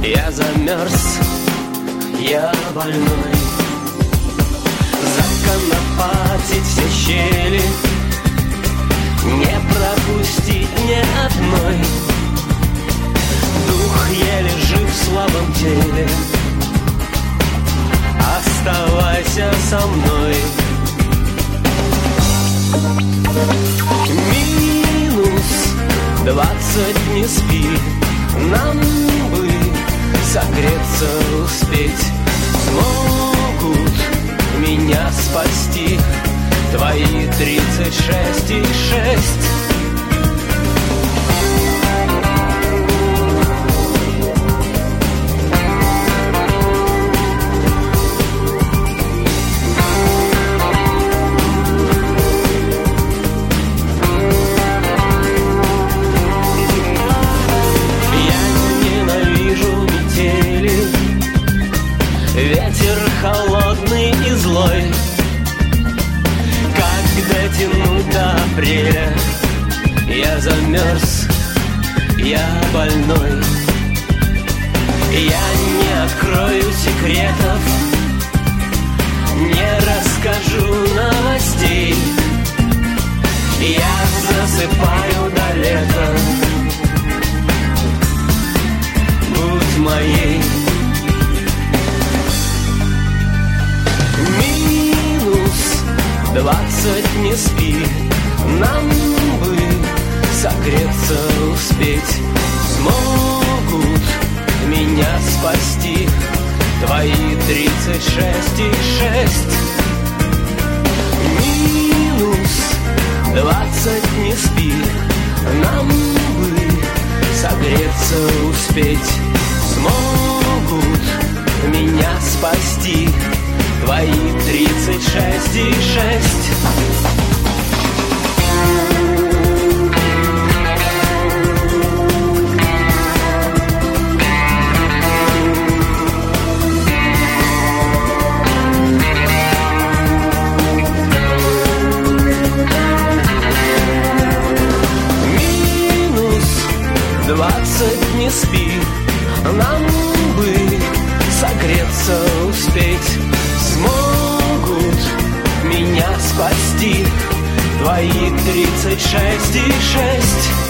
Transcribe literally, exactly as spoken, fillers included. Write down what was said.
Я замерз, я больной. Законопатить все щели, не пропустить ни одной. Дух еле жив в слабом теле, оставайся со мной. Минус двадцать, не спи, нам бы согреться успеть. Смогут меня спасти твои тридцать шесть и шесть. Ветер холодный и злой, как дотянуть до апреля? Я замерз, я больной. Я не открою секретов, не расскажу новостей. Я засыпаю до лета, будь моей. Двадцать, не спи, нам бы согреться успеть. Смогут меня спасти твои тридцать шесть и шесть. Минус двадцать, не спи, нам бы согреться успеть. Смогут меня спасти твои тридцать шесть и шесть. Минус двадцать, не спи, нам бы согреться успеть. Смогут меня спасти твои тридцать шесть и шесть.